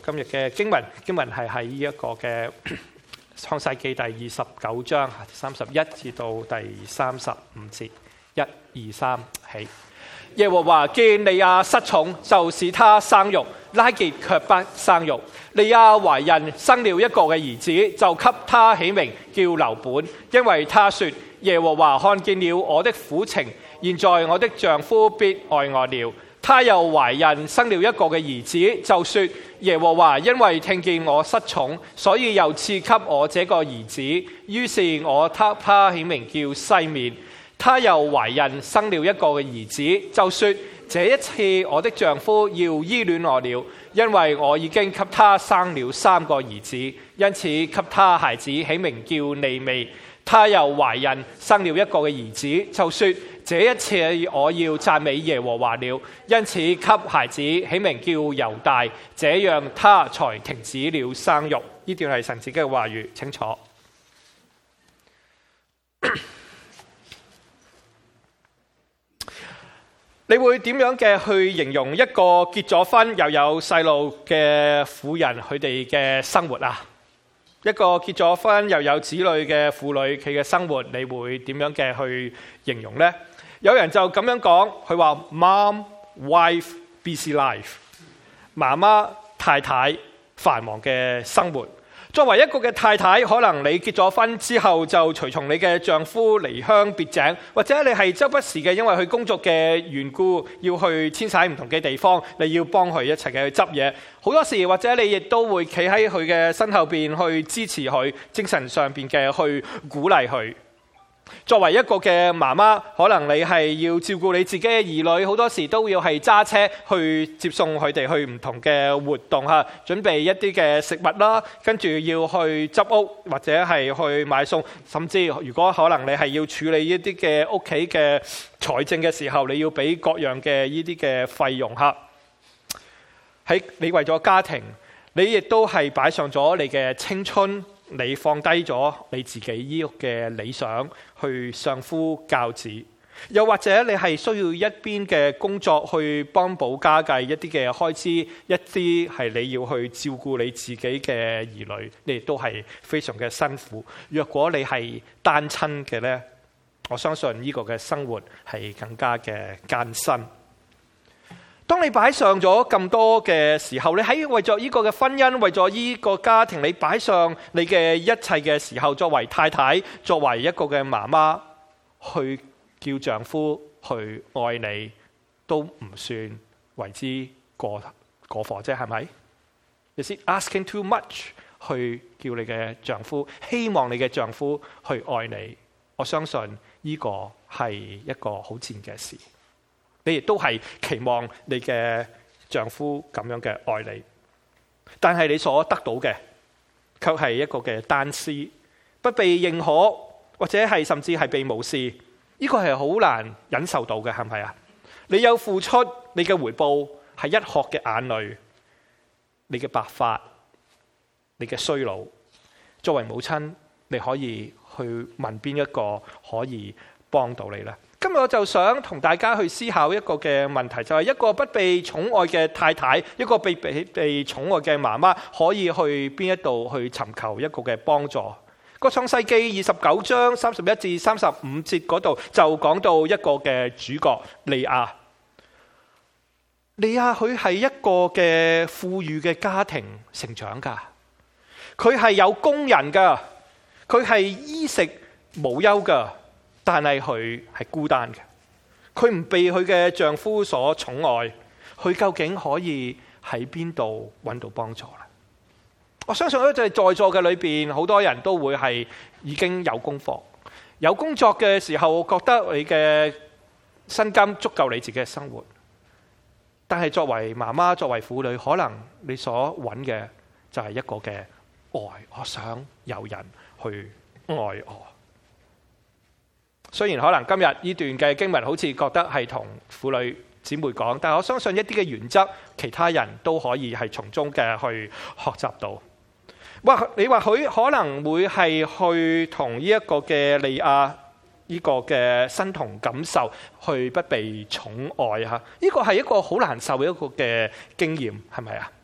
今日嘅經文係喺呢一個嘅創世記第29章31至到第35節，1、2、3起。耶和華見利亞失寵，就使她生育，拉結卻不生育。利亞懷孕，生了一個嘅兒子，就給他起名叫流本，因為他說：耶和華看見了我的苦情，現在我的丈夫必愛我了。她又懷孕，生了一個嘅兒子，就說：耶和華因為聽見我失寵，所以又賜給我這個兒子。於是我給他起名叫西面。她又懷孕，生了一個嘅兒子，就說：這一次我的丈夫要依戀我了，因為我已經給他生了3個兒子，因此給他孩子起名叫利未。她又懷孕，生了一個嘅兒子，就說：這一次我要讚美耶和華了，因此給孩子起名叫猶大，這樣他才停止了生育。呢段係神自己嘅話語，請坐。你會點樣嘅去形容一個結咗婚又有細路嘅婦人佢哋嘅生活啊？一個結咗婚又有子女嘅婦女佢嘅生活，你會點樣嘅去形容呢？有人就咁樣講，佢話 Mom, wife, busy life， 媽媽太太繁忙嘅生活。作為一個嘅太太，可能你結咗婚之後就隨從你嘅丈夫離鄉別井，或者你係周不時嘅因為佢工作嘅緣故要去遷徙唔同嘅地方，你要幫佢一齊嘅去執嘢。好多時或者你亦都會企喺佢嘅身後邊去支持佢，精神上邊嘅去鼓勵佢。作為一個嘅媽媽，可能你係要照顧你自己嘅兒女，好多時都要係揸車去接送佢哋去唔同嘅活動嚇，準備一啲嘅食物啦，跟住要去執屋或者係去買餸，甚至如果可能你係要處理一啲嘅屋企嘅財政嘅時候，你要俾各樣嘅呢啲嘅費用嚇。喺你為咗家庭，你亦都係擺上咗你嘅青春。你放低咗你自己呢個嘅理想去相夫教子，又或者你係需要一邊嘅工作去幫補家計一啲嘅開支，一啲係你要去照顧你自己嘅兒女，你亦都係非常嘅辛苦。若果你係單親嘅呢，我相信呢個嘅生活係更加嘅艱辛。當你擺上咗咁多嘅時候，你喺為咗呢個嘅婚姻，為咗呢個家庭，你擺上你嘅一切嘅時候，作為太太，作為一個嘅媽媽，去叫丈夫去愛你，都唔算為之過火啫，係咪？You see, asking too much 去叫你嘅丈夫，希望你嘅丈夫去愛你，我相信呢個係一個好賤嘅事。你亦都係期望你嘅丈夫咁樣嘅愛你，但係你所得到嘅卻係一個嘅單思，不被認可，或者係甚至係被無視。呢個係好難忍受到嘅，係咪啊？你有付出，你嘅回報係一殼嘅眼淚，你嘅白髮，你嘅衰老。作為母親，你可以去問邊一個可以幫到你呢？今日我就想同大家去思考一個嘅問題，就係一個不被寵愛嘅太太，一個被寵愛嘅媽媽，可以去邊一度去尋求一個嘅幫助？個創世記29章31至35節嗰度就講到一個嘅主角利亞。利亞佢係一個嘅富裕嘅家庭成長噶，佢係有工人噶，佢係衣食無憂噶。但係佢係孤單嘅，佢唔被佢嘅丈夫所寵愛，佢究竟可以喺邊度揾到幫助呢？我相信咧，就係在座嘅裏邊，好多人都會係已經有功課、有工作嘅時候，覺得你嘅薪金足夠你自己嘅生活。但係作為媽媽、作為婦女，可能你所揾嘅就係一個嘅愛，我想有人去愛我。雖然可能今日呢段嘅經文好似覺得係同婦女姊妹講，但係我相信一啲嘅原則，其他人都可以係從中嘅去學習到。你或許可能會係去同呢一個嘅利亞呢個嘅身同感受，去不被寵愛嚇。呢個係一個好難受嘅一個嘅經驗，係咪啊？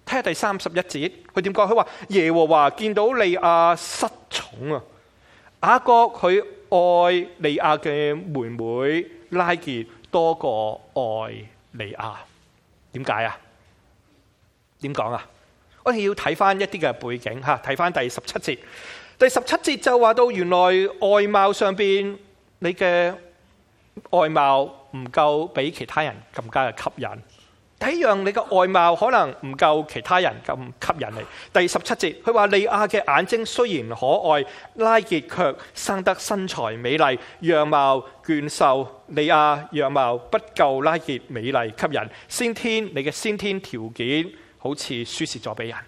睇下第31節，佢點講？佢話耶和華見到利亞失寵啊，雅各佢愛利亞嘅妹妹拉結多過愛利亞。點解啊？點講啊？我哋要睇翻一啲嘅背景吓，睇翻第17節。第17節就話到，原來外貌上邊你嘅外貌唔夠比其他人更加嘅吸引。第一樣，你嘅外貌可能唔夠其他人咁吸引你。第17節，佢話利亞嘅眼睛雖然可愛，拉結卻生得身材美麗，樣貌娟秀。利亞樣貌不夠拉結美麗吸引，你嘅先天條件好似輸蝕咗俾人。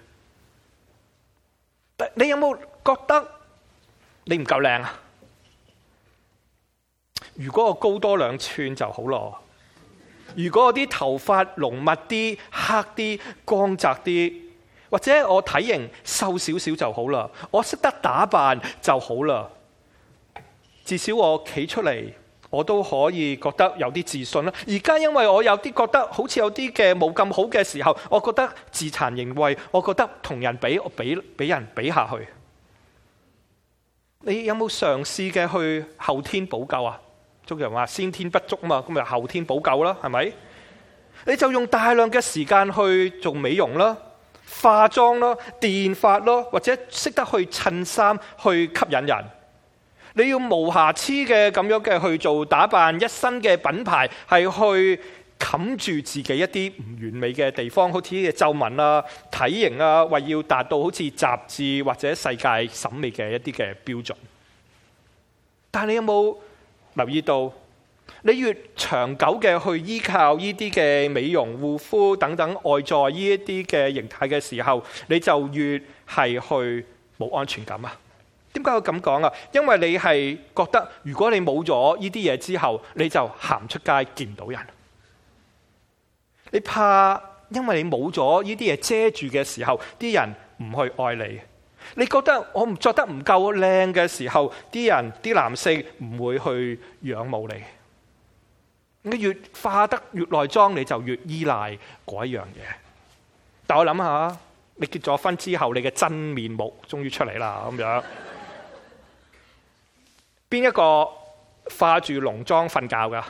你有冇覺得你唔夠靚啊？如果我高多2寸就好咯。如果我啲頭髮濃密啲、黑啲、光澤啲，或者我體型瘦少少就好啦。我識得打扮就好啦。至少我企出嚟，我都可以覺得有啲自信啦。而家因為我有啲覺得好似有啲嘅冇咁好嘅時候，我覺得自慚形穢，我覺得同人比，我俾人比下去。你有冇嘗試嘅去後天補救啊？中國人話先天不足嘛，咁咪後天補救啦，係咪？你就用大量嘅時間去做美容啦、化妝啦、電髮啦，或者識得去襯衫去吸引人。你要無瑕疵嘅咁樣嘅去做打扮，一身嘅品牌係去冚住自己一啲唔完美嘅地方，好似啲皺紋啊、體型啊，為要達到好似雜誌或者世界審美嘅一啲嘅標準。但係你有冇留意到，你越長久嘅去依靠呢啲嘅美容護膚等等外在呢一啲嘅形態嘅時候，你就越係去冇安全感啊？點解我咁講啊？因為你係覺得如果你冇咗呢啲嘢之後，你就行出街見唔到人。你怕因為你冇咗呢啲嘢遮住嘅時候，啲人唔去愛你。你覺得我唔着得唔夠靚嘅時候，啲男性唔會去仰慕你。你越化得越內裝，你就越依賴嗰一樣嘢。但我諗下，你結咗婚之後，你嘅真面目終於出嚟啦，咁樣。邊一個化住濃妝瞓覺噶？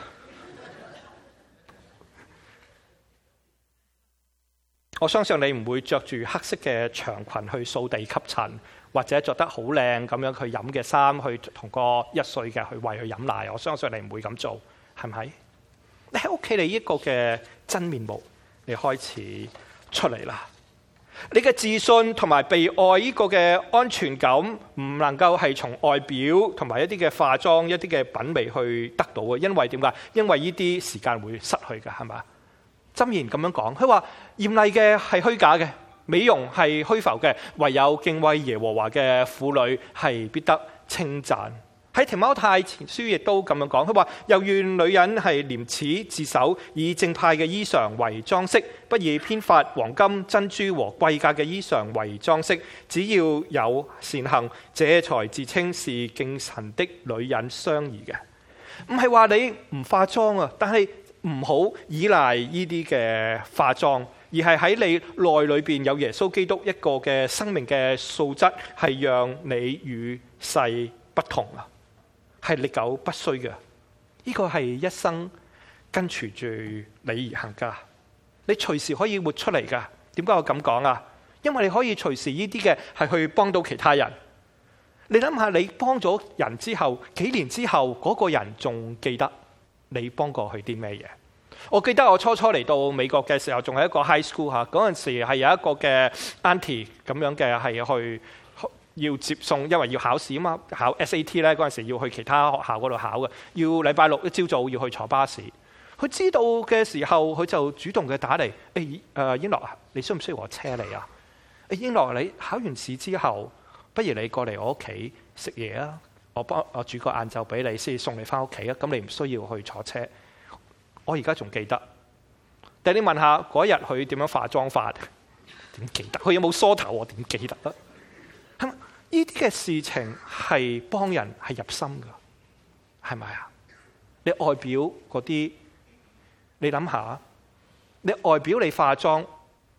我相信你唔會着住黑色嘅長裙去掃地吸塵，或者着得好靚咁樣去飲嘅衫，去同個1歲嘅去餵佢飲奶。我相信你唔會咁做，係咪？你喺屋企，你呢個嘅真面目，你開始出嚟啦。你嘅自信同埋被愛呢個嘅安全感，唔能夠係從外表同埋一啲嘅化妝、一啲嘅品味去得到嘅。因為點解？因為呢啲時間會失去嘅，係咪？箴言咁樣講，佢話艷麗嘅係虛假嘅，美容係虛浮嘅，唯有敬畏耶和華嘅婦女係必得稱讚。喺提摩太前書亦都咁樣講，佢話又願女人係廉恥自守，以正派嘅衣裳為裝飾，不以編髮、黃金、珍珠和貴價嘅衣裳為裝飾，只要有善行，這才自稱是敬神的女人相宜嘅。唔係話你唔化妝啊，但係唔好依賴呢啲嘅化妝，而係喺你內裏邊有耶穌基督一個嘅生命嘅素質，係讓你與世不同啊！係歷久不衰嘅，呢個係一生跟隨住你而行噶。你隨時可以活出嚟噶。點解我咁講啊？因為你可以隨時呢啲嘅係去幫到其他人。你諗下，你幫咗人之後，幾年之後嗰個人仲記得你幫過佢啲咩嘢？我記得我初嚟到美國嘅時候，仲係一個 high school 嚇，嗰陣時係有一個嘅 auntie 咁樣嘅係去要接送，因為要考試啊嘛，考 SAT 咧，嗰陣時要去其他學校嗰度考嘅，要禮拜6一朝早要去坐巴士。佢知道嘅時候，佢就主動嘅打嚟，英樂啊，你需唔需要我車你啊？英樂，你考完試之後，不如你過嚟我屋企食嘢啊，我煮個晏晝俾你，先送你翻屋企啊。咁你唔需要去坐車。我而家仲記得。但你問下嗰日佢點樣化妝法？點記得？佢有冇梳頭？我點記得啊？呢啲嘅事情係幫人係入心噶，係咪啊？你外表嗰啲，你諗下，你外表你化妝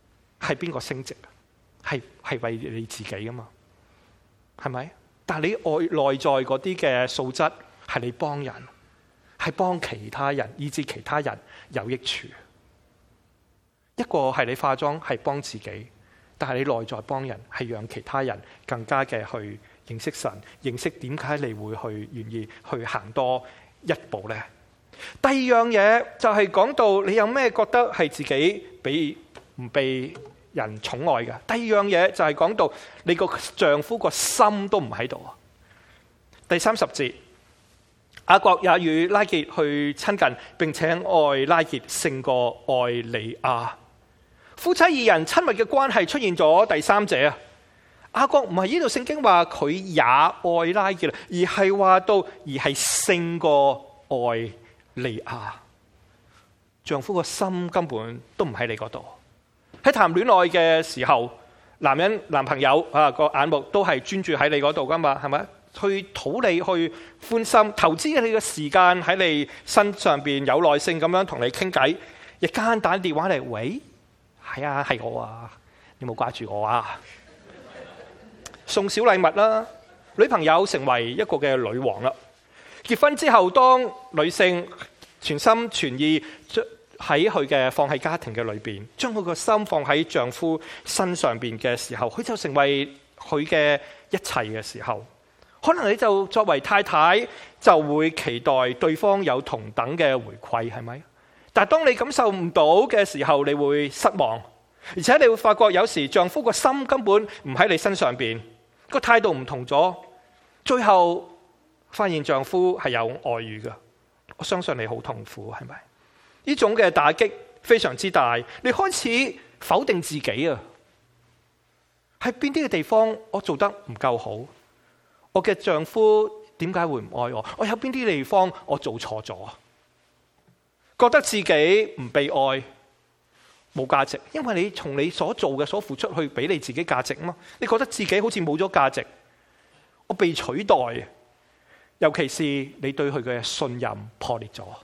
係邊個升職？係為你自己噶嘛？係咪？但係你內在嗰啲嘅素質係你幫人，係幫其他人，以致其他人有益處。一個係你化妝係幫自己，但係你內在幫人係讓其他人更加嘅去認識神，認識點解你會去願意去行多一步呢？第二樣嘢就係講到你有咩覺得係自己俾唔被人寵愛嘅？第二樣嘢就係講到你個丈夫個心都唔喺度。第30節，雅各也與拉結去親近，並且愛拉結勝過愛利亞。夫妻二人親密嘅關係出現咗第三者啊！雅各唔係呢度聖經話佢也愛拉結，而係話到而係勝過愛利亞。丈夫個心根本都唔喺你嗰度。喺談戀愛嘅時候，男朋友個眼目都係專注喺你嗰度噶嘛，係咪？去討你，去歡心，投資你嘅時間喺你身上邊，有耐性咁樣同你傾偈。日間打電話嚟，喂，係啊，係我啊，你冇掛住我啊？送小禮物啦，女朋友成為一個嘅女王啦。結婚之後，當女性全心全意喺佢嘅放喺家庭嘅裏邊，將佢個心放喺丈夫身上邊嘅時候，佢就成為佢嘅一切嘅時候，可能你就作為太太就會期待對方有同等嘅回饋，係咪？但係當你感受唔到嘅時候，你會失望，而且你會發覺有時丈夫個心根本唔喺你身上邊，個態度唔同咗，最後發現丈夫係有外遇嘅。我相信你好痛苦，係咪？呢種嘅打擊非常之大，你開始否定自己啊！喺邊啲嘅地方我做得唔夠好？我嘅丈夫點解會唔愛我？我有邊啲地方我做錯咗？覺得自己唔被愛，冇價值，因為你從你所做嘅所付出去俾你自己價值嘛。你覺得自己好似冇咗價值，我被取代，尤其是你對佢嘅信任破裂咗。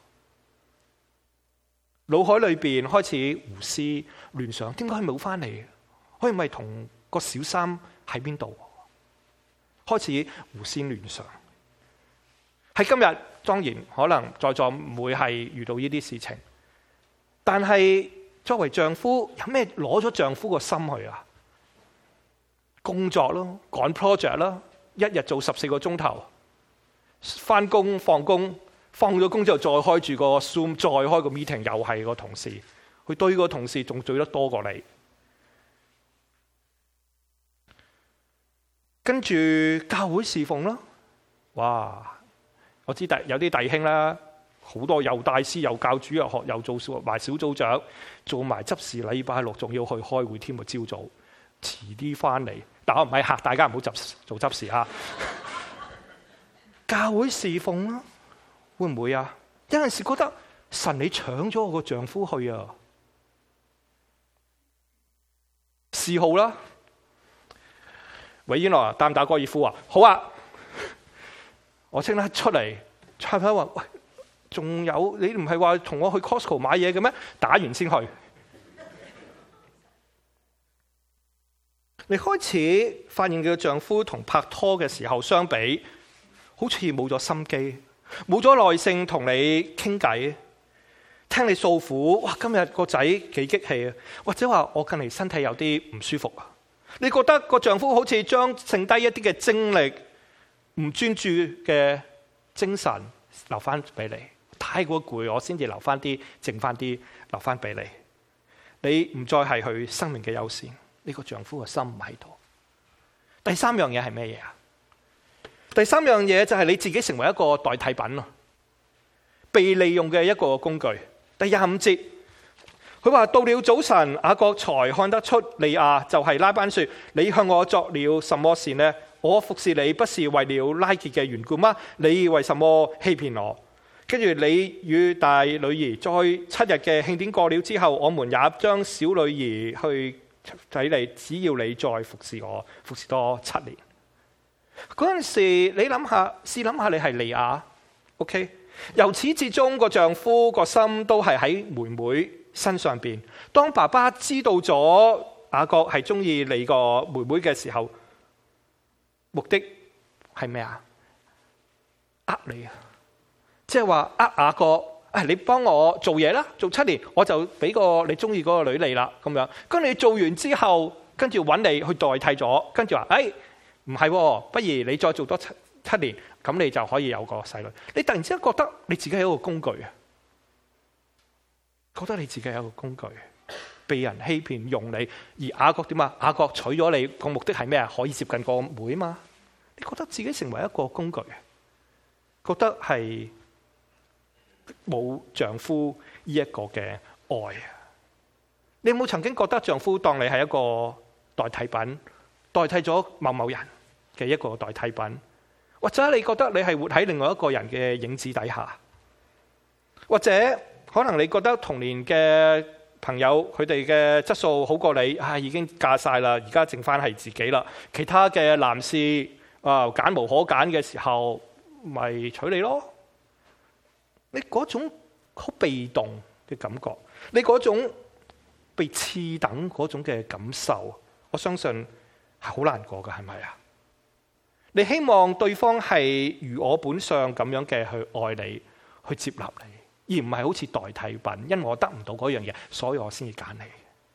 腦海裏邊開始胡思亂想，點解佢冇翻嚟？佢係咪同個小三喺邊度？開始胡思亂想。喺今日，當然可能在座唔會係遇到呢啲事情，但係作為丈夫，有咩攞咗丈夫個心去啊？工作咯，趕 project 啦，一日做14個鐘頭，翻工放工。放咗工之後再開住個 Zoom， 再開個 meeting， 又係個同事，佢對個同事仲做得多過你。跟住教會侍奉啦，哇！我知有啲弟兄啦，好多又帶詩又教主日學又做埋小組長，做埋執事，禮拜六仲要去開會添啊！朝早遲啲翻嚟，但我唔係嚇大家唔好做執事啊！教會侍奉啦。會唔會啊？有陣時覺得神你搶咗我個丈夫去啊！嗜好啦，韋嫣來打唔打高爾夫啊？好啊！我清得出嚟，蔡太話：喂，仲有你唔係話同我去 Costco 買嘢嘅咩？打完先去。你開始發現佢嘅丈夫同拍拖嘅時候相比，好似冇咗心機。冇咗耐性同你傾偈，聽你訴苦。哇！今日個仔幾激氣啊！或者話我近嚟身體有啲唔舒服啊。你覺得個丈夫好似將剩低一啲嘅精力、唔專注嘅精神留翻俾你，太過攰，我先至留翻啲，剩翻啲留翻俾你。你唔再係佢生命嘅優先，呢個丈夫嘅心唔喺度。第三樣嘢係咩嘢啊？第三樣嘢就係你自己成為一個代替品咯，被利用嘅一個工具。第25節，佢話到了早晨，雅各才看得出利亞就係拉班說：你向我作了什麼事呢？我服侍你不是為了拉結嘅緣故嗎？你為什麼欺騙我？跟住你與大女兒在7日嘅慶典過了之後，我們也將小女兒去睇你，只要你再服侍我，服侍多7年。嗰陣時，你諗下，試諗下，你係利亞 ，OK？ 由始至終個丈夫個心都係喺妹妹身上邊。當爸爸知道咗雅各係中意你個妹妹嘅時候，目的係咩啊？呃你啊！即係話雅各，你幫我做嘢啦，做7年，我就俾個你中意嗰個女你啦，咁樣。跟住你做完之後，跟住揾你去代替咗，跟住話，唔係，不如你再做多七年，咁你就可以有個細路。你突然之間覺得你自己係一個工具啊，覺得你自己係一個工具，被人欺騙用你。而雅各點啊？雅各娶咗你個目的係咩啊？可以接近個妹嘛？你覺得自己成為一個工具，覺得係冇丈夫呢一個嘅愛啊？你有冇曾經覺得丈夫當你係一個代替品，代替咗某某人嘅一個代替品？或者你覺得你係活喺另外一個人嘅影子底下？或者可能你覺得童年嘅朋友佢哋嘅質素好過你，已經嫁晒啦，而家剩翻係自己啦。其他嘅男士揀無可揀嘅時候，咪娶你咯？你嗰種好被動嘅感覺，你嗰種被次等嗰種嘅感受，我相信係好難過㗎，係咪啊？你希望對方係如我本相咁樣嘅去愛你，去接納你，而唔係好似代替品，因為我得唔到嗰樣嘢，所以我先至揀你。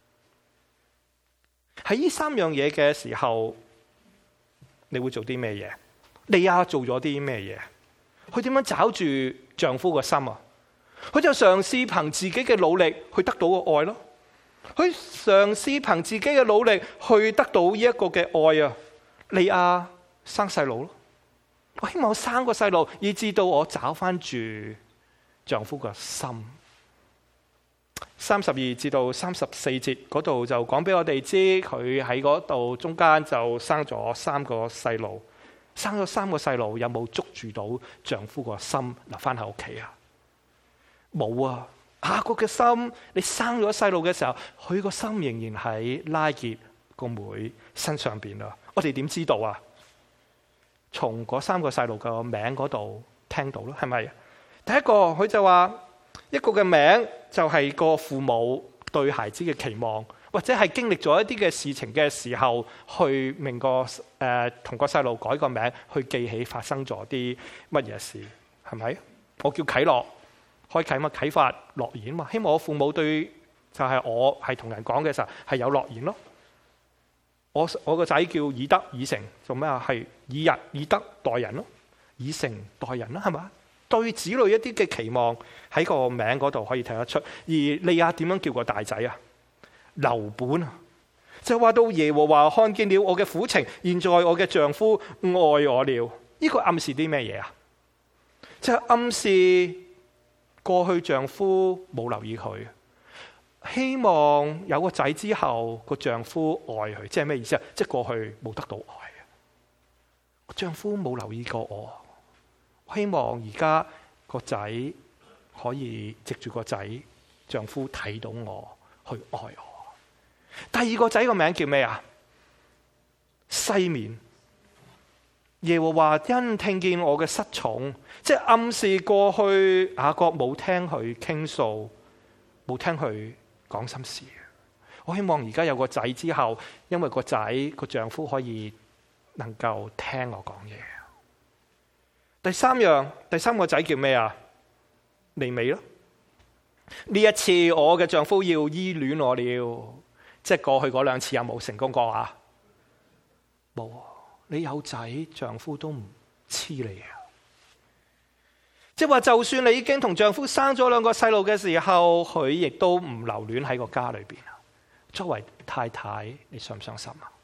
喺呢3樣嘢嘅時候，你會做啲咩嘢？利亞做咗啲咩嘢？佢點樣找住丈夫個心啊？佢就嘗試憑自己嘅努力去得到個愛咯。佢嘗試憑自己嘅努力去得到呢一個嘅愛啊。利亞生細路咯，我希望我生個細路，以至到我找翻住丈夫個心。32至到34節嗰度就講俾我哋知，佢喺嗰度中間就生咗3個細路，生咗3個細路，有冇捉住到丈夫個心留翻喺屋企啊？冇啊！雅各嘅心，你生咗細路嘅時候，佢個心仍然喺拉結個妹身上邊啊！我哋點知道啊？從嗰3個細路嘅名嗰度聽到咯，係咪？第一個佢就話一個嘅名就係個父母對孩子嘅期望，或者係經歷咗一啲嘅事情嘅時候，去同個細路改個名，去記起發生咗啲乜嘢事，係咪？我叫啟樂，開啟嘛，啟發樂言嘛，希望我父母對就係我係同人講嘅時候係有樂言咯。我個仔叫以德以誠，做咩啊？係以日以德待人咯，以誠待人啦，係嘛？對子女一啲嘅期望喺個名嗰度可以睇得出。而利亞點樣叫個大仔啊？流本啊，就話到耶和華看見了我嘅苦情，現在我嘅丈夫愛我了。呢個暗示啲咩嘢啊？就係暗示過去丈夫冇留意佢。希望有個仔之後，個丈夫愛佢，即係咩意思啊？即係過去冇得到愛啊！丈夫冇留意過我，希望而家個仔可以藉住個仔，丈夫睇到我去愛我。第二個仔個名叫咩啊？西面。耶和華因聽見我嘅失寵，即係暗示過去雅各冇聽佢傾訴，冇聽佢講心事。我希望而家有個仔之後，因為個仔個丈夫可以能夠聽我講嘢。第三個仔叫咩啊？利美咯。呢一次我嘅丈夫要依戀我了，即係過去嗰2次有冇成功過啊？冇。你有仔，丈夫都唔黐你啊！即係話，就算你已經同丈夫生咗2個細路嘅時候，佢亦都唔留戀喺個家裏邊啊！作為太太，你傷唔傷心啊？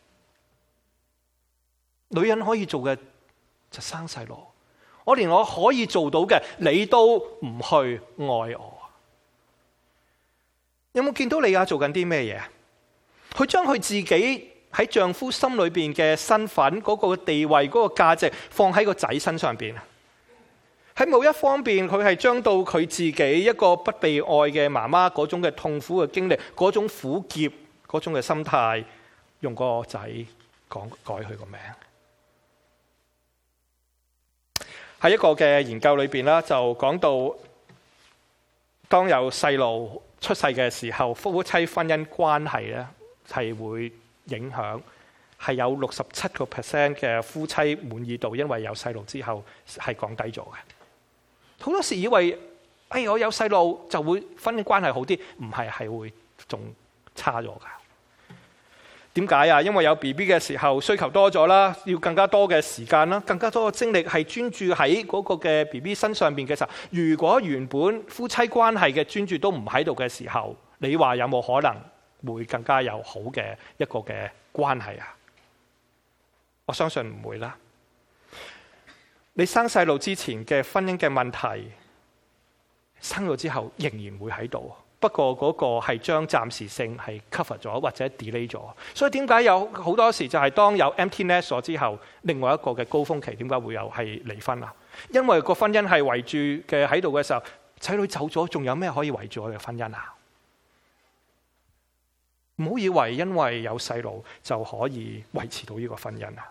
女人可以做嘅就生細路，我連我可以做到嘅，你都唔去愛我。有冇見到利亞做緊啲咩嘢？佢將佢自己喺丈夫心裏邊嘅身份、嗰個地位、嗰個價值放喺個仔身上邊。喺某一方面，佢係將到佢自己一個不被愛嘅媽媽嗰種嘅痛苦嘅經歷、嗰種苦澀、嗰種嘅心態，用個仔改佢個名。喺一個嘅研究裏邊啦，就講到當有細路出世嘅時候，夫妻婚姻關係咧係會影響，係有67% 嘅夫妻滿意度，因為有細路之後係降低咗嘅。好多時以為，我有細路就會婚姻關係好啲，唔係，係會仲差咗㗎。點解啊？因為有 BB 嘅時候需求多咗啦，要更加多嘅時間啦，更加多嘅精力係專注喺嗰個嘅 BB 身上邊嘅時候，如果原本夫妻關係嘅專注都唔喺度嘅時候，你話有冇可能會更加有好嘅一個嘅關係啊？我相信唔會啦。你生細路之前嘅婚姻嘅問題，生咗之後仍然會喺度。不過嗰個係將暫時性係 cover 咗或者 delay 咗，所以點解有好多時就係當有 empty nest 咗之後，另外一個嘅高峰期點解會有係離婚啊？因為個婚姻係圍住嘅喺度嘅時候，仔女走咗，仲有咩可以圍住我嘅婚姻啊？唔好以為因為有細路就可以維持到呢個婚姻啊！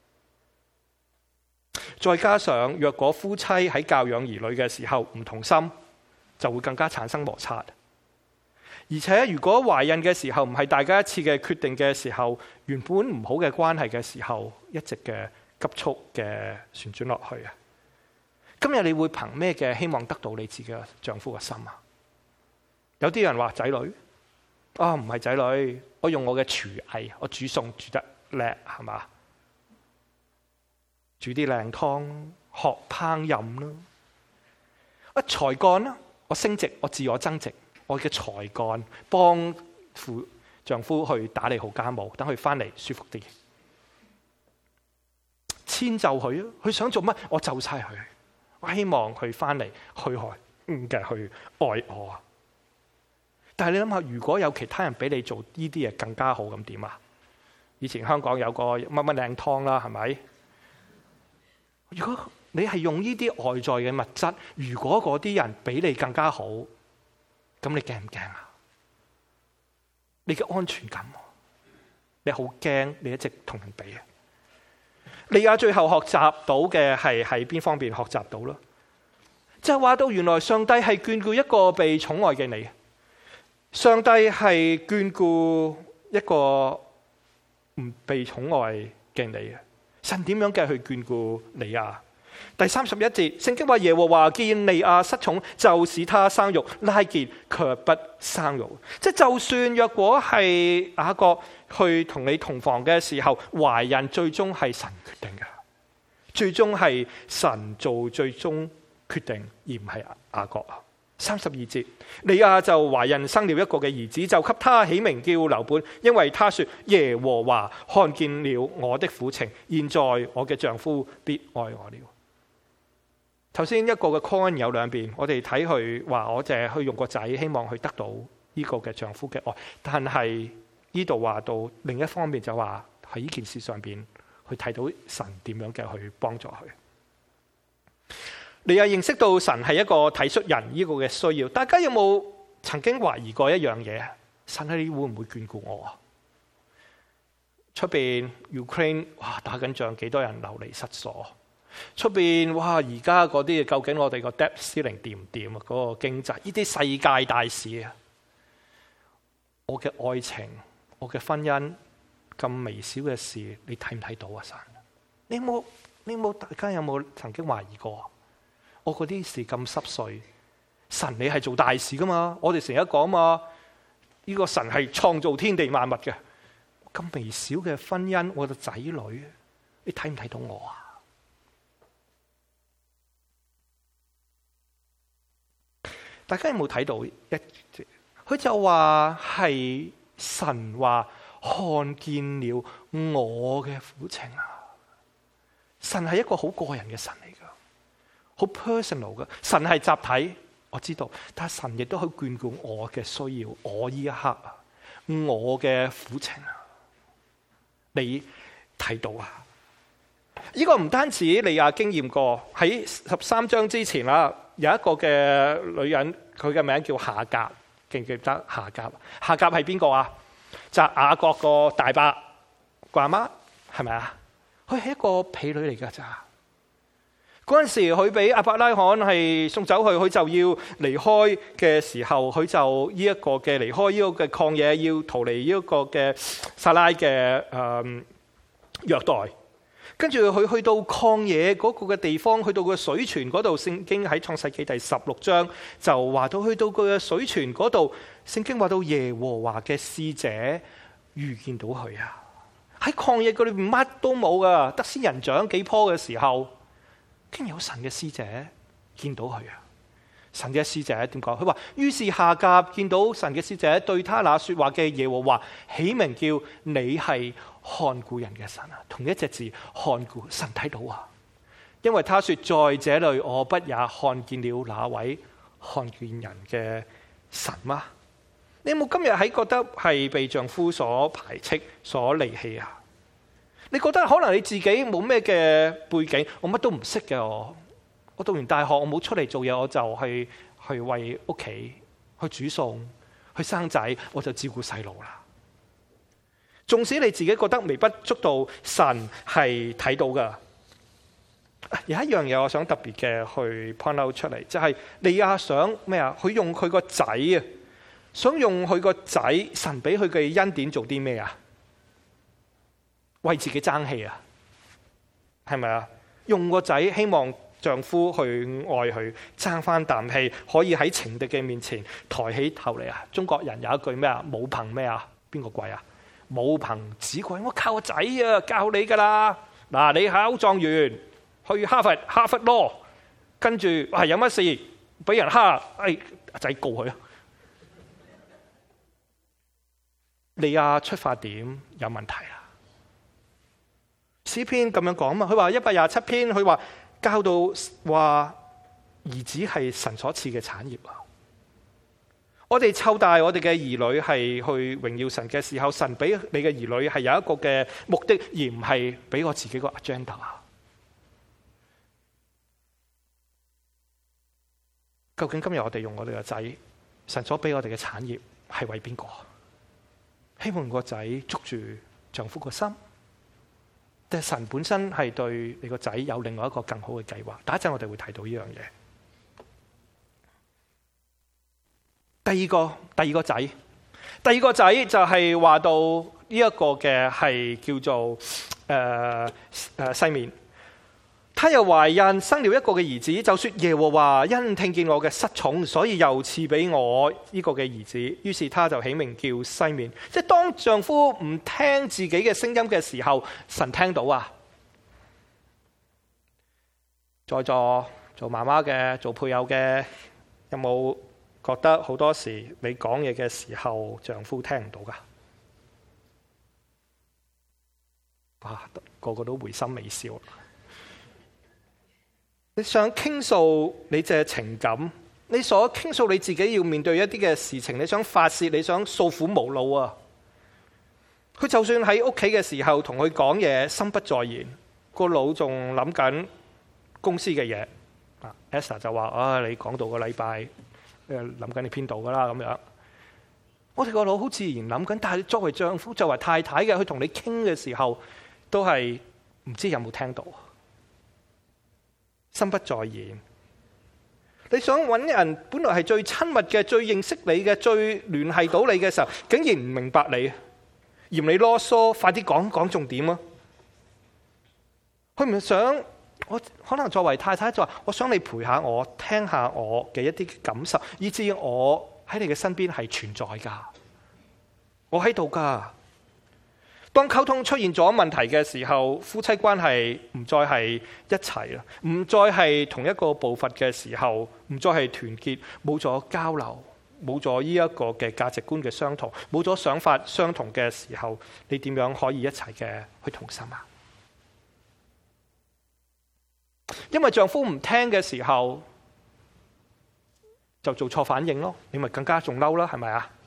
再加上若果夫妻喺教養兒女嘅時候唔同心，就會更加產生摩擦。而且如果懷孕嘅時候唔係大家一次嘅決定嘅時候，原本唔好嘅關係嘅時候，一直嘅急速嘅旋轉落去啊！今日你會憑咩嘅希望得到你自己嘅丈夫嘅心啊？有啲人話仔女，唔係仔女，我用我嘅廚藝，我煮餸煮得叻，係嘛？煮啲靚湯，學烹飪啦，才幹啦，我升職，我自我增值。我嘅才幹幫丈夫去打理好家務，等佢翻嚟舒服啲。遷就佢啊，佢想做乜我就晒佢。我希望佢翻嚟去愛我啊。但係你諗下，如果有其他人比你做呢啲嘢更加好，咁點啊？以前香港有個乜乜靚湯啦，係咪？如果你係用呢啲外在嘅物質，如果嗰啲人比你更加好，咁你驚唔驚啊？你嘅安全感，你好驚，你一直同人比啊！利亞最後學習到嘅係喺邊方面學習到咯？就係話到原來上帝係眷顧一個被寵愛嘅你，上帝係眷顧一個唔被寵愛嘅你啊！神點樣嘅去眷顧利亞？第31節，聖經話耶和華見利亞失寵，就使他生育，拉結卻不生育。即係就算若果係雅各去同你同房嘅時候懷孕，最終係神決定嘅，最終係神做最終決定，而唔係雅各啊。32節，利亞就懷孕生了一個嘅兒子，就給他起名叫流本，因為他說耶和華看見了我的苦情，現在我嘅丈夫必愛我了。頭先一個嘅 coin 有兩邊，我哋睇佢話我淨係去用個仔，希望去得到呢個嘅丈夫嘅愛，但係呢度話到另一方面就話喺呢件事上邊去睇到神點樣嘅去幫助佢。你又認識到神係一個體恤人呢個嘅需要，大家有冇曾經懷疑過一樣嘢？神你會唔會眷顧我啊？出邊 Ukraine 打緊仗，幾多人流離失所？出邊而家嗰啲究竟我哋個 debt ceiling 掂唔掂啊？嗰個經濟呢啲世界大事啊，我嘅愛情，我嘅婚姻咁微小嘅事，你睇唔睇到啊？神，你冇大家有冇曾經懷疑過？我嗰啲事咁濕碎，神你係做大事噶嘛？我哋成日講嘛，呢個神係創造天地萬物嘅，咁微小嘅婚姻，我嘅仔女，你睇唔睇到我啊？大家有冇睇到佢就話係神話看見了我嘅苦情啊！神係一個好個人嘅神嚟噶，好 personal 噶。神係集體，我知道，但係神亦都好眷顧我嘅需要，我呢一刻啊，我嘅苦情啊，你睇到啊？呢個唔單止利亞經驗過，喺13章之前啦。有一個嘅女人，佢嘅名叫夏甲，記唔記得夏甲？夏甲係邊個啊？就係雅各個大伯個阿媽，係咪啊？佢係一個婢女嚟噶咋？ 嗰陣時佢俾亞伯拉罕係送走去，佢就要離開嘅時候，佢就呢一個嘅離開呢個嘅曠野，要逃離呢一個嘅撒拉嘅虐待。跟住佢去到曠野嗰個嘅地方，去到個水泉嗰度，聖經喺創世記第16章就話到，去到個水泉嗰度，聖經話到耶和華嘅使者遇見到佢啊！喺曠野嗰裏邊乜都冇噶，得仙人掌幾棵嘅時候，竟然有神嘅使者見到佢啊！神嘅使者點講？佢話：於是夏甲見到神嘅使者對他那說話嘅耶和華起名叫你係看顧人嘅神啊！同一隻字看顧，神睇到啊！因為他說在這裏我不也看見了那位看見人嘅神嗎？你有冇今日喺覺得係被丈夫所排斥、所離棄啊？你覺得可能你自己冇咩嘅背景，我乜都唔識嘅，我讀完大學我冇出嚟做嘢，我就去為屋企去煮餸、去生仔，我就照顧細路啦。縱使你自己覺得微不足道，神係睇到噶。有一樣嘢我想特別嘅去 point out 出嚟，就係利亞想咩啊？佢用佢個仔啊，想用佢個仔神俾佢嘅恩典做啲咩啊？為自己爭氣啊？係咪啊？用個仔希望丈夫去愛佢，爭翻啖氣，可以喺情敵嘅面前抬起頭嚟啊！中國人有一句咩啊？冇憑咩啊？邊個貴啊？冇憑子貴，我靠個仔啊，教你噶啦！嗱，你考狀元去哈佛 law， 跟住係有乜事俾人蝦，阿仔告佢啊！利亞出發點有問題啊！詩篇咁樣講嘛，佢話127篇，佢話教導話兒子係神所賜嘅產業啊！我哋湊大我哋嘅兒女係去榮耀神嘅時候，神俾你嘅兒女係有一個嘅目的，而唔係俾我自己個 agenda。究竟今日我哋用我哋嘅仔，神所俾我哋嘅產業係為邊個？希望個仔捉住丈夫個心，但係神本身係對你個仔有另外一個更好嘅計劃。等一陣我哋會提到呢樣嘢。第二個仔就係話到呢一個嘅係叫做西面，他又懷孕生了一個嘅兒子，就說耶和華因聽見我嘅失寵，所以又賜俾我呢個嘅兒子，於是他就起名叫西面。即係當丈夫唔聽自己嘅聲音嘅時候，神聽到啊！在座做媽媽嘅、做配偶嘅，有冇覺得好多時你講嘢嘅時候，丈夫聽唔到噶？哇，個個都會心微笑。你想傾訴你嘅情感，你所傾訴你自己要面對一啲嘅事情，你想發洩，你想訴苦無路啊！佢就算喺屋企嘅時候同佢講嘢，心不在焉，個腦仲諗緊公司嘅嘢。Esther 就話：你講到個禮拜。諗緊你編導噶啦咁樣，我哋個腦好自然諗緊，但係作為丈夫、作為太太嘅，佢同你傾嘅時候，都係唔知有冇聽到，心不在焉。你想搵人，本來係最親密嘅、最認識你嘅、最聯繫到你嘅時候，竟然唔明白你，嫌你囉嗦，快啲講重點啊！佢唔想。我可能作為太太就話，我想你陪下我，聽下我嘅一啲感受，以至我喺你嘅身邊係存在噶，我喺度噶。當溝通出現咗問題嘅時候，夫妻關係唔再係一齊啦，唔再係同一個步伐嘅時候，唔再係團結，冇咗交流，冇咗呢一個嘅價值觀嘅相同，冇咗想法相同嘅時候，你點樣可以一齊嘅去同心啊？因為丈夫唔聽嘅時候，就做錯反應咯，你咪更加仲嬲啦，係咪啊？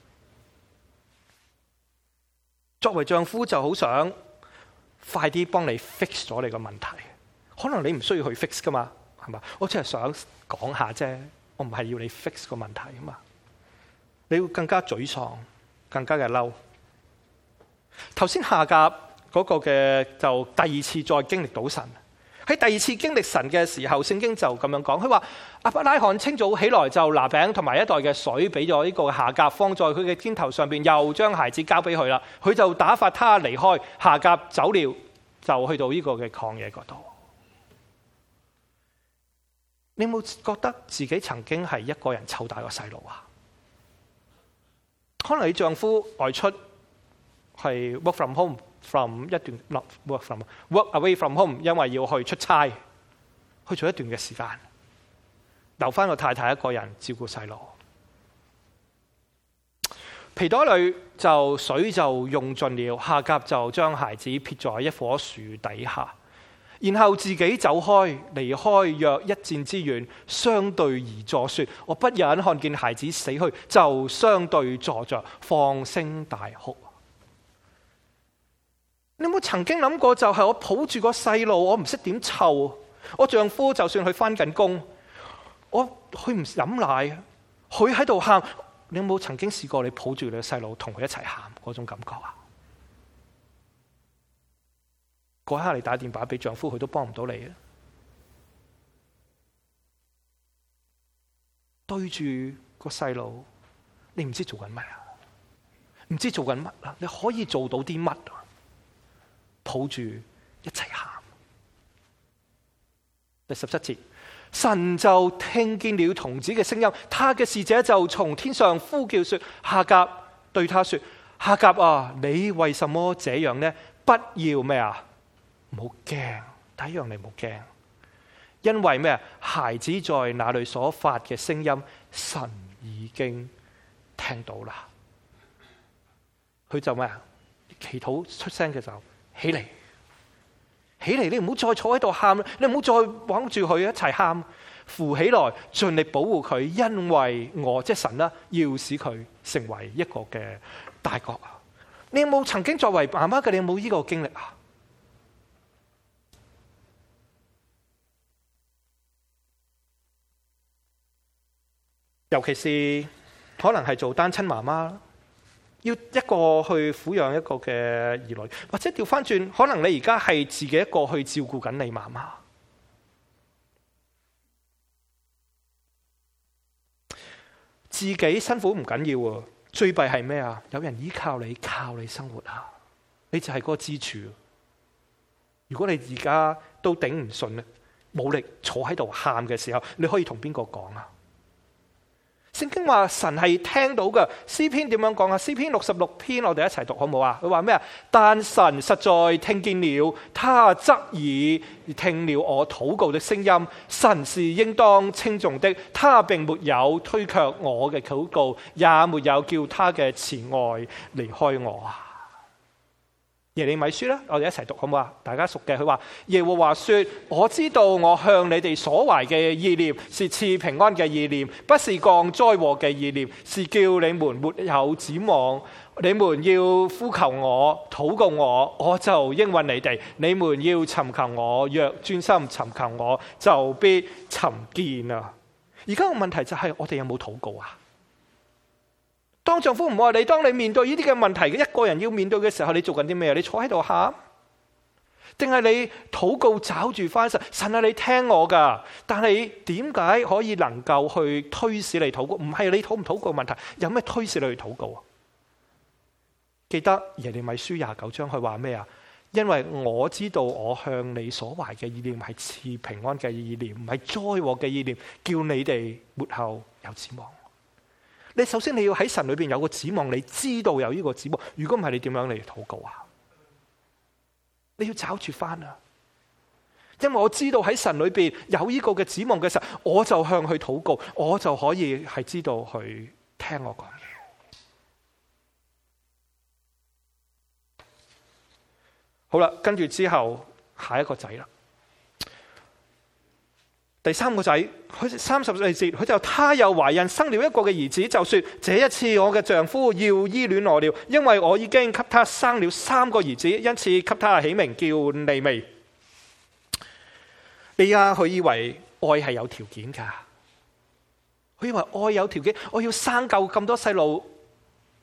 作為丈夫就好想快啲幫你 fix 咗你個問題，可能你唔需要去 fix 噶嘛，係嘛？我只係想講下啫，我唔係要你 fix 個問題噶嘛。你會更加沮喪，更加嘅嬲。頭先夏甲嗰個嘅就第二次再經歷到神。 喺第二次經歷神嘅時候，聖經就咁樣講，佢話亞伯拉罕清早起來就拿餅同埋一袋嘅水俾咗呢個夏甲，放在佢嘅肩頭上邊，又將孩子交俾佢啦。佢就打發他離開，夏甲走了，就去到呢個嘅曠野嗰度。你有冇覺得自己曾經係一個人湊大個細路啊？可能你丈夫外出係 work from home。from 一段 not work away from home， 因為要去出差，去咗一段嘅時間，留翻個太太一個人照顧細路。皮袋裏就水就用盡了，夏甲就將孩子撇在一棵樹底下，然後自己走開，離開約一箭之遠，相對而坐說：我不忍看見孩子死去，就相對坐着，放聲大哭。你有冇曾經諗過，就係我抱住個細路，我唔識點湊。我丈夫就算佢返緊工，佢唔飲奶，佢喺度喊。你有冇曾經試過你抱住你嘅細路，同佢一齊喊嗰種感覺啊？嗰刻你打電話俾丈夫，佢都幫唔到你啊！對住個細路，你唔知做緊乜啊？唔知做緊乜啊？你可以做到啲乜啊？抱住一齊喊。第17節，神就聽見了童子嘅聲音，他嘅使者就從天上呼叫說：夏甲，對他說：夏甲啊，你為什麼這樣呢？不要咩啊？唔好驚。第一樣你唔好驚，因為咩啊？孩子在那裏所發嘅聲音，神已經聽到啦。佢就咩啊？祈禱出聲嘅時候，起嚟，起嚟！你唔好再坐喺度喊，你唔好再綁住佢一齊喊，扶起來，盡力保護佢，因為我即係神啦，要使佢成為一個嘅大國啊！你有冇曾經作為媽媽嘅？你有冇呢個經歷啊？尤其是可能係做單親媽媽，要一個去撫養一個嘅兒女，或者調翻轉，可能你而家係自己一個去照顧緊你媽媽。自己辛苦唔緊要啊，最弊係咩啊？有人依靠你，靠你生活啊，你就係嗰個支柱。如果你而家都頂唔順咧，冇力坐喺度喊嘅時候，你可以同邊個講啊？聖經話神係聽到嘅。詩篇點樣講啊？詩篇66篇，我哋一齊讀好唔好啊？佢話咩啊？但神實在聽見了，他側耳聽了我禱告的聲音。神是應當稱頌的，他並沒有推卻我嘅禱告，也沒有叫他嘅慈愛離開我啊。耶利米書啦，我哋一齊讀好唔好啊？大家熟嘅，佢話耶和華說：我知道我向你哋所懷嘅意念是賜平安嘅意念，不是降災禍嘅意念，是叫你們沒有指望。你們要呼求我，禱告我，我就應允你哋。你們要尋求我，若專心尋求我，就必尋見啊！而家個問題就係我哋有冇禱告啊？當丈夫唔愛你，當你面對呢啲嘅問題，一個人要面對嘅時候，你做緊啲咩？你坐喺度喊，定係你禱告找住翻神？神啊，你聽我噶，但係點解可以能夠去推使你禱告？唔係你禱唔禱告問題，有咩推使你去禱告啊？記得耶利米書29章佢話咩啊？因為我知道我向你所懷嘅意念係賜平安嘅意念，唔係災禍嘅意念，叫你哋末後有指望。你首先你要喺神裏邊有個指望，你知道有呢個指望。如果唔係，你點樣嚟禱告啊？你要找住翻啊！因為我知道喺神裏邊有呢個嘅指望嘅時候，我就向佢禱告，我就可以係知道佢聽我講嘢。好啦，跟住之後下一個仔啦。第三個仔，佢34節，佢就他又懷孕生了一個嘅兒子，就說：這一次我嘅丈夫要依戀我了，因為我已經給他生了3個兒子，因此給他起名叫利未。利亞佢以為愛係有條件噶，佢以為愛有條件，我要生夠咁多細路，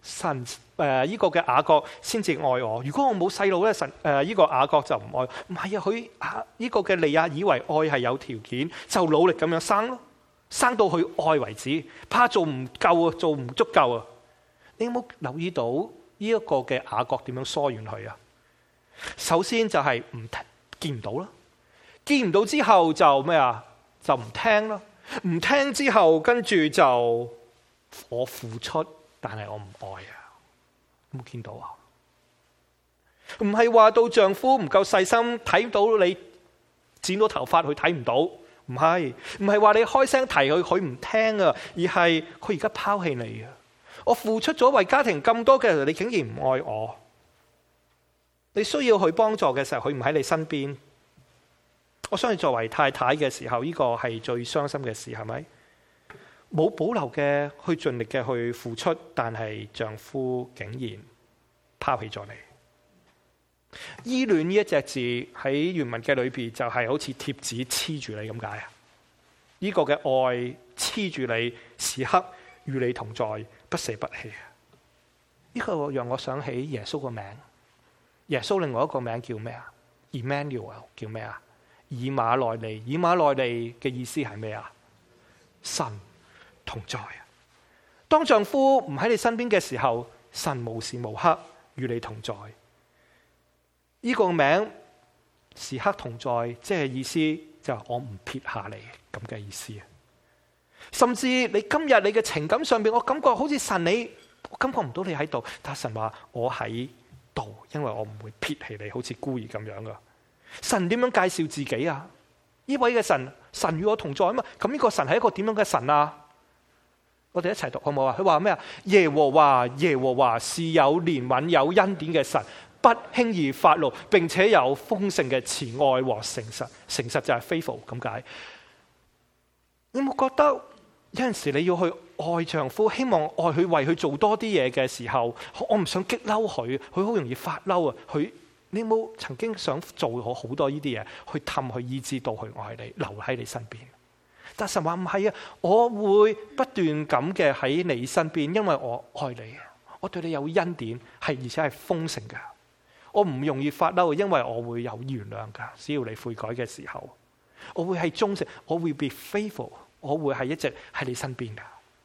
神呢個嘅雅各先至愛我。如果我冇細路咧，神呢個雅各就唔愛。唔係啊，佢呢個嘅利亞以為愛係有條件，就努力咁樣生咯，生到佢愛為止，怕做唔夠啊，做唔足夠啊。你有冇留意到呢一個嘅雅各點樣疏遠佢啊？首先就係見唔到啦，見唔到之後就咩啊？就唔聽啦，唔聽之後跟住就我付出，但係我唔愛啊！有冇見到啊？唔係話到丈夫唔夠細心，睇到你剪到頭髮佢睇唔到，唔係話你開聲提佢，佢唔聽啊，而係佢而家拋棄你啊！我付出咗為家庭咁多嘅，你竟然唔愛我。你需要佢幫助嘅時候，佢唔喺你身邊。我相信作為太太嘅時候，呢個係最傷心嘅事，係咪？冇保留嘅去盡力嘅去付出，但係丈夫竟然拋棄咗你。依戀呢一隻字喺原文嘅裏邊就係好似貼紙黐住你咁解啊！呢個嘅愛黐住你，時刻與你同在，不捨不棄啊！呢個讓我想起耶穌個名。耶穌另外一個名叫咩啊 ？Emmanuel 叫咩啊？以馬內利。以馬內利嘅意思係咩啊？神同在啊！當丈夫唔喺你身邊嘅時候，神無時無刻與你同在。呢個名時刻同在，即係意思就係我唔撇下你咁嘅意思啊！甚至你今日你嘅情感上邊，我感覺好似神我感覺唔到你喺度，但神話我喺度，因為我唔會撇棄你，好似孤兒咁樣噶。神點樣介紹自己啊？呢位嘅神與我同在啊嘛。咁呢個神係一個點樣嘅神啊？我哋一齊讀好唔好啊？佢話咩啊？耶和華是有憐憫有恩典嘅神，不輕易發怒，並且有豐盛嘅慈愛和誠實。誠實就係 faithful 咁解。你有冇覺得有陣時你要去愛丈夫，希望愛佢為佢做多啲嘢嘅時候，我唔想激嬲佢，佢好容易發嬲啊！你有冇曾經想做好多呢啲嘢去氹佢，以致到佢愛你，留喺你身邊？但神話唔係啊，我會不斷咁嘅喺你身邊，因為我愛你，我對你有恩典，而且係豐盛噶。我唔容易發嬲，因為我會有原諒噶。只要你悔改嘅時候，我會係忠誠，我會 be faithful， 我會係一直喺你身邊噶。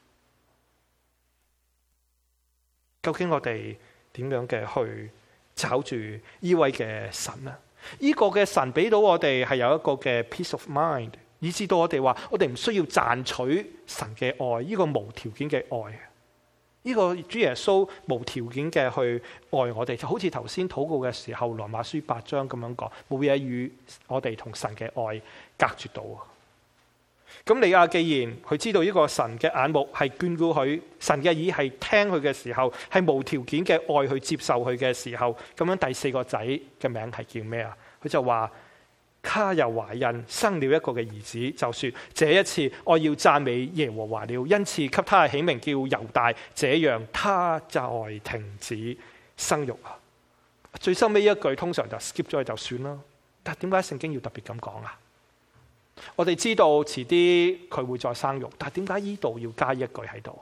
究竟我哋點樣嘅去找住呢位嘅神呢？呢個嘅神俾到我哋係有一個嘅 peace of mind， 以致到我哋話我哋唔需要賺取神嘅愛，呢個無條件嘅愛，呢個主耶穌無條件嘅去愛我哋，就好似頭先禱告嘅時候羅馬書8章咁樣講，冇嘢與我哋同神嘅愛隔絕到。咁利亞既然佢知道呢個神嘅眼目係眷顧佢，神嘅耳係聽佢嘅時候，係無條件嘅愛去接受佢嘅時候，咁樣第4個仔嘅名係叫咩啊？佢就話他又懷孕生了一個嘅兒子，就說這一次我要讚美耶和華了，因此給他起名叫猶大，這樣他就停止生育啊。最收尾一句通常就 skip 咗就算啦，但點解聖經要特別咁講啊？我哋知道遲啲佢會再生育，但係點解呢度要加一句喺度？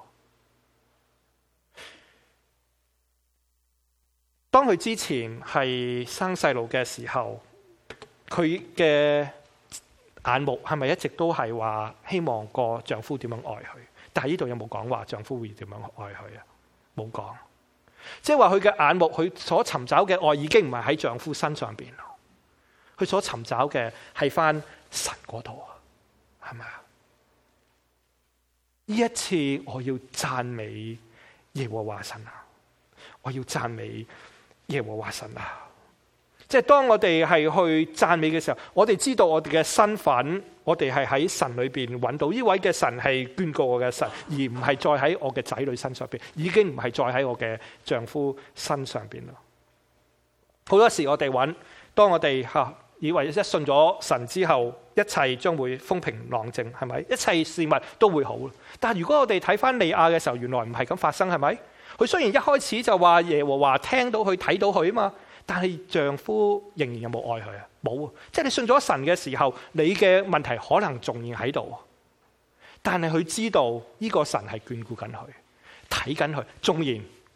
當佢之前係生細路嘅時候，佢嘅眼目係咪一直都係話希望個丈夫點樣愛佢？但係呢度有冇講話丈夫會點樣愛佢啊？冇講，即係話佢嘅眼目，佢所尋找嘅愛已經唔係喺丈夫身上邊咯，佢所尋找嘅係翻神嗰度啊，係咪啊？呢一次我要讚美耶和華神啊！我要讚美耶和華神啊！即係當我哋係去讚美嘅時候，我哋知道我哋嘅身份，我哋係喺神裏邊揾到呢位嘅神係眷顧我嘅神，而唔係再喺我嘅仔女身上邊，已經唔係再喺我嘅丈夫身上邊咯。好多時我哋揾，當我哋以為一信咗神之後，一切將會風平浪靜，係咪？一切事物都會好。但係如果我哋睇翻利亞嘅時候，原來唔係咁發生，係咪？佢雖然一開始就話耶和華聽到佢睇到佢啊嘛，但係丈夫仍然有冇愛佢啊？冇啊！即係你信咗神嘅時候，你嘅問題可能仲然喺度，但係佢知道呢個神係眷顧緊佢，睇緊佢，縱然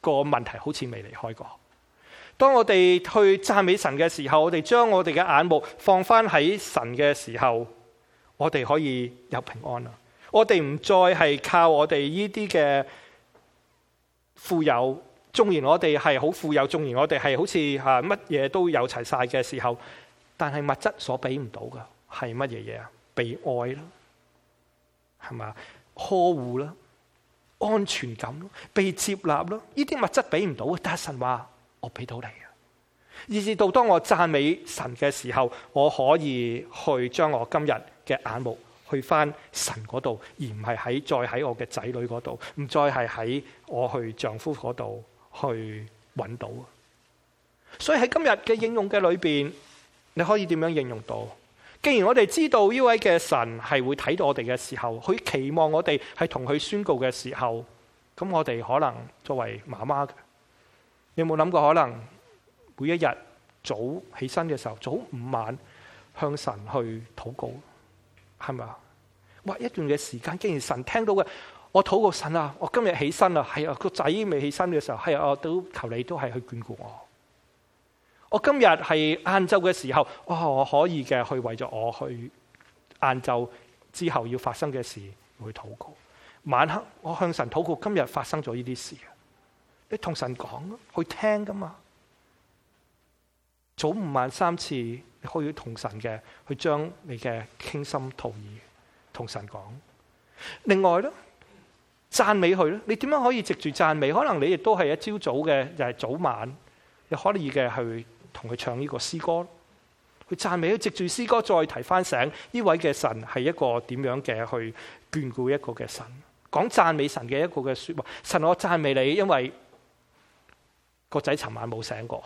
個問題好似未離開過。當我哋去讚美神嘅時候，我哋將我哋嘅眼目放翻喺神嘅時候，我哋可以有平安啦。我哋唔再係靠我哋呢啲嘅富有，縱然我哋係好富有，縱然我哋係好似乜嘢都有齊晒嘅時候，但係物質所俾唔到嘅係乜嘢嘢啊？被愛啦，係嘛？呵護啦，安全感咯，被接納咯，呢啲物質俾唔到，但係神話我俾到你啊！以至到當我讚美神嘅時候，我可以去將我今日嘅眼目去翻神嗰度，而唔係再喺我嘅仔女嗰度，唔再係喺我去丈夫嗰度去揾到。所以喺今日嘅應用嘅裏邊，你可以點樣應用到？既然我哋知道呢位嘅神係會睇到我哋嘅時候，佢期望我哋係同佢宣告嘅時候，咁我哋可能作為媽媽嘅，你有冇諗過可能每一日早起身嘅時候，早午晚向神去禱告，係咪啊？哇！一段嘅時間，既然神聽到嘅，我禱告神啊，我今日起身啦，係啊，個仔未起身嘅時候，係啊，我都求你都係去眷顧我。我今日係晏晝嘅時候，我可以嘅去為咗我去晏晝之後要發生嘅事去禱告。晚黑我向神禱告，今日發生咗呢啲事，你同神講，去聽噶嘛。早午晚3次，你可以同神嘅去將你嘅傾心吐意同神講。另外咧，讚美佢咧，你點樣可以藉住讚美？可能你亦都係一朝早嘅，又係早晚，你可以嘅去同佢唱呢個詩歌，去讚美佢，藉住詩歌再提翻醒呢位嘅神係一個點樣嘅去眷顧一個嘅神，講讚美神嘅一個嘅說話。神，我讚美你，因為個仔尋晚冇醒過，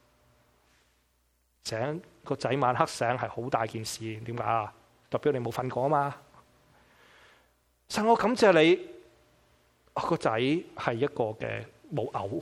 個仔晚黑醒係好大件事，點解啊？代表你冇瞓過啊嘛。神，我感謝你，個仔係一個嘅冇嘔。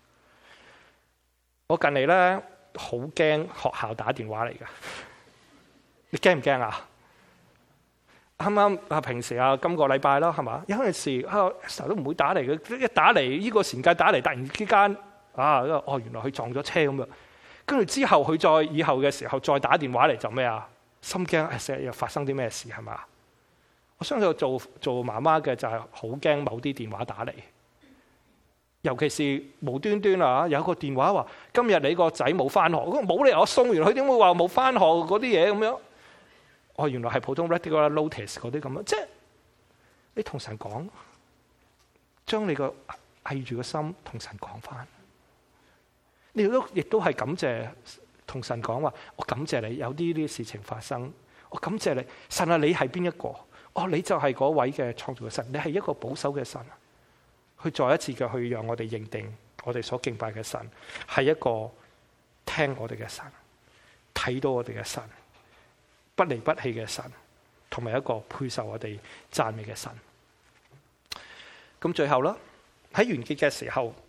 我近嚟咧好驚學校打電話嚟㗎，你驚唔驚啊？啱啱平時今個禮拜啦，係嘛？有陣時成日都唔會打嚟嘅，一打嚟呢個時間打嚟，突然之間原來佢撞咗車咁樣，跟住之後佢再以後嘅時候再打電話嚟就咩啊？心驚成日又發生啲咩事係嘛？我相信做媽媽嘅就係好驚某啲電話打嚟。尤其是無端端有一個電話話今日你個仔冇翻學，冇理由我送完佢點會話冇翻學嗰啲嘢咁樣？原來係普通 regular notice 嗰啲咁樣，即係你同神講，將你個翳住個心同神講翻。你亦都係感謝同神講話，我感謝你有啲事情發生，我感謝你，神啊，你係邊一個？你就係嗰位嘅創造嘅神，你係一個保守嘅神。去再一次嘅去讓我哋認定我哋所敬拜嘅神係一個聽我哋嘅神，睇到我哋嘅神，不離不棄嘅神，同埋一個配受我哋讚美嘅神。咁最後啦，喺完結嘅時候，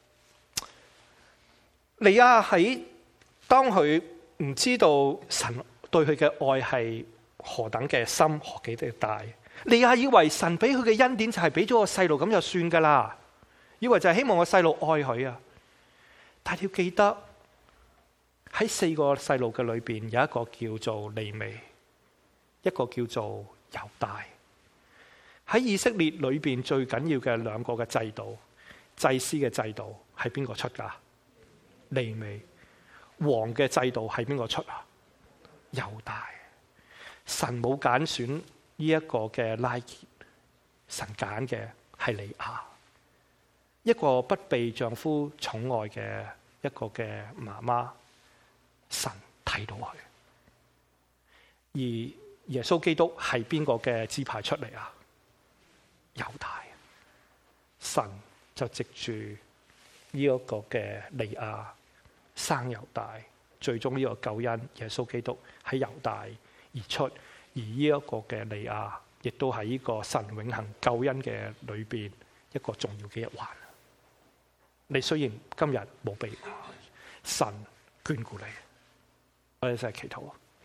利亞喺當佢唔知道神對佢嘅愛係何等嘅深，何幾的大，利亞以為神俾佢嘅恩典就係俾咗個細路咁就算噶啦，以為就係希望個細路愛佢啊。但係要記得喺4個細路嘅裏邊，有一個叫做利未，一個叫做猶大。喺以色列裏邊最緊要嘅2個嘅制度，祭司嘅制度係邊個出噶？利未。王嘅制度係邊個出啊？猶大。神冇揀選呢一個嘅拉結，神揀嘅係利亞，一個不被丈夫寵愛嘅一個嘅媽媽。神睇到佢，而耶穌基督係邊個嘅支派出嚟啊？猶大。神就藉住呢一個嘅利亞生猶大，最終呢個救恩耶穌基督喺猶大而出，而呢一個嘅利亞亦都喺呢個神永恆救恩嘅裏邊一個重要嘅一環。你雖然今日冇被神眷顧你，我哋一齊祈禱。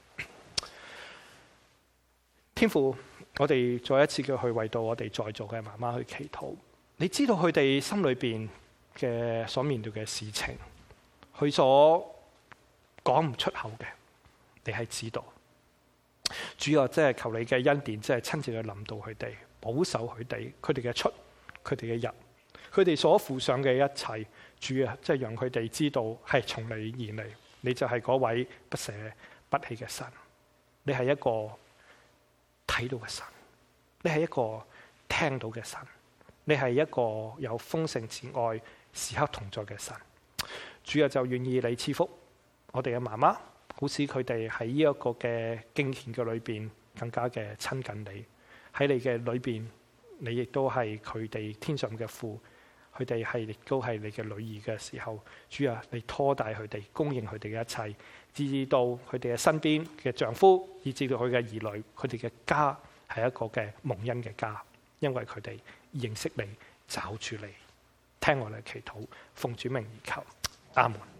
天父，我哋再一次嘅去為到我哋在座嘅媽媽去祈禱。你知道佢哋心裏邊嘅所面對嘅事情，佢所講唔出口嘅，你係知道。主啊，即係求你嘅恩典，即係親自去臨到佢哋，保守佢哋嘅出，佢哋嘅入，佢哋所付上嘅一切。主啊，即係讓佢哋知道係從你而嚟，你就係嗰位不捨不棄嘅神。你係一個睇到嘅神，你係一個聽到嘅神，你係一個有豐盛慈愛時刻同在嘅神。主啊，就願意你賜福我哋嘅媽媽，好使佢哋喺呢一個嘅敬虔嘅裏邊更加嘅親近你。喺你嘅裏邊，你亦都係佢哋天上嘅父，佢哋係亦都係你嘅女兒嘅時候，主啊，你拖帶佢哋，供應佢哋嘅一切，直至到佢哋嘅身邊嘅丈夫，以至到佢嘅兒女，佢哋嘅家係一個嘅蒙恩嘅家，因為佢哋認識你，找住你。聽我哋祈禱，奉主名而求，阿門。